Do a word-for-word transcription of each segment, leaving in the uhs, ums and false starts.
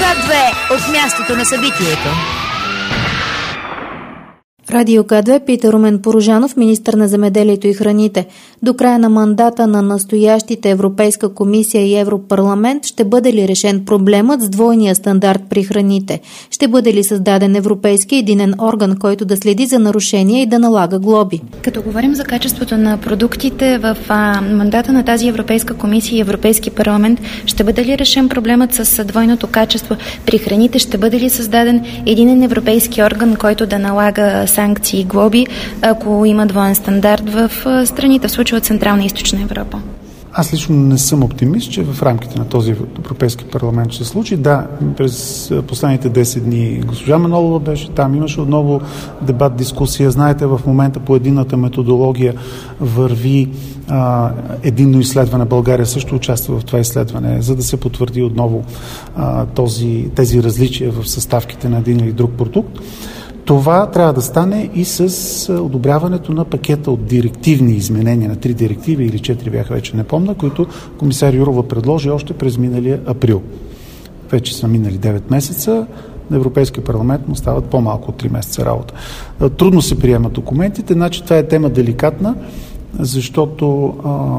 К две от мястото на събитието. Радио К две пита Румен Порожанов, министър на земеделието и храните. До края на мандата на настоящите Европейска комисия и Европарламент ще бъде ли решен проблемът с двойния стандарт при храните? Ще бъде ли създаден европейски единен орган, който да следи за нарушения и да налага глоби? Като говорим за качеството на продуктите в а, мандата на тази Европейска комисия и Европейски парламент, ще бъде ли решен проблемът с двойното качество при храните? Ще бъде ли създаден единен европейски орган, който да налага санкции и глоби, ако има двоен стандарт в страните, в случая от Централна и Източна Европа? Аз лично не съм оптимист, че в рамките на този Европейски парламент ще се случи. Да, през последните десет дни госпожа Манолова беше там, имаше отново дебат, дискусия. Знаете, в момента по единната методология върви а, единно изследване. България също участва в това изследване, за да се потвърди отново а, този, тези различия в съставките на един или друг продукт. Това трябва да стане и с одобряването на пакета от директивни изменения на три директиви или четири бяха, вече не помня, които комисар Юрова предложи още през миналия април. Вече са минали девет месеца, на Европейския парламент му стават по-малко от три месеца работа. Трудно се приемат документите, значи това е тема деликатна, защото,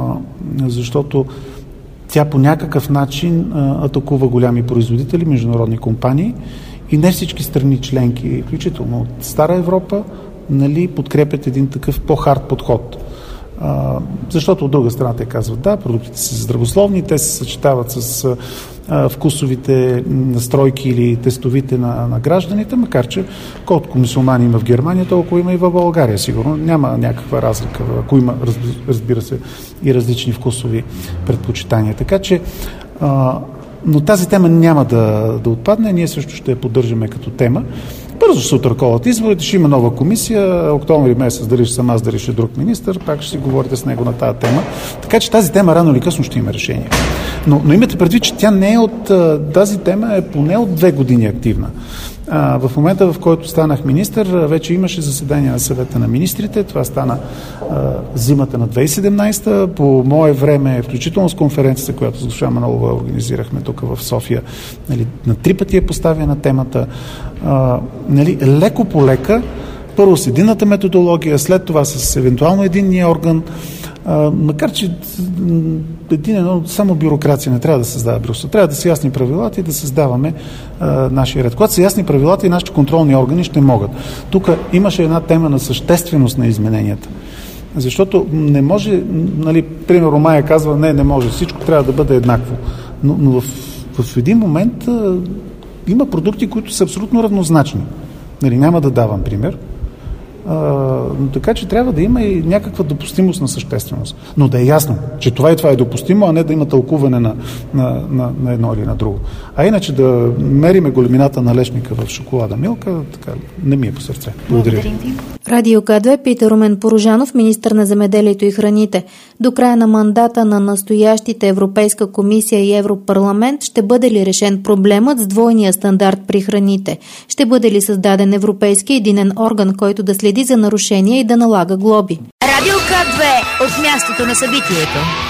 защото тя по някакъв начин атакува голями производители, международни компании. И не всички страни членки, включително от Стара Европа, нали, подкрепят един такъв по-хард подход. А, защото от друга страна те казват, да, продуктите са здравословни, те се съчетават с а, вкусовите настройки или тестовите на, на гражданите, макар че колкото мюсюлмани има в Германия, толкова има и в България, сигурно. Няма някаква разлика, ако има, разбира се, и различни вкусови предпочитания. Така че а, но тази тема няма да, да отпадне, ние също ще я поддържаме като тема. Бързо ще се отраковат изборите, ще има нова комисия, октомври месец, дали ще съм аз, дали ще друг министър, пак ще си говорите с него на тази тема. Така че тази тема рано или късно ще има решение. Но, но имате предвид, че тя не е от, тази тема е поне от две години активна. А, в момента, в който станах министър, вече имаше заседание на съвета на министрите. Това стана а, зимата на две хиляди и седемнадесета. По мое време, включително с конференцията, която с госпожа Манолова организирахме тук в София, нали, на три пъти е поставена темата. А, нали, леко по лека, първо с единната методология, след това с евентуално единния орган. А, макар че един едно, само бюрокрация не трябва да създава Брюксел. Трябва да са ясни правилата и да създаваме а, нашия ред. Когато са ясни правилата, и нашите контролни органи ще могат. Тук имаше една тема на същественост на измененията. Защото не може, нали, примерно Майя казва, не, не може, всичко трябва да бъде еднакво. Но, но в, в един момент а, има продукти, които са абсолютно равнозначни. Нали, няма да давам пример. Uh, така че трябва да има и някаква допустимост на същественост. Но да е ясно, че това и това е допустимо, а не да има тълкуване на, на, на, на едно или на друго. А иначе да мериме големината на лешника в шоколада Милка, така не ми е по сърце. Благодаря ви. Радио К две пита Румен Порожанов, министър на земеделието и храните. До края на мандата на настоящите Европейска комисия и Европарламент ще бъде ли решен проблемът с двойния стандарт при храните? Ще бъде ли създаден европейски единен орган, който да следи за нарушения и да налага глоби? Радио К две от мястото на събитието.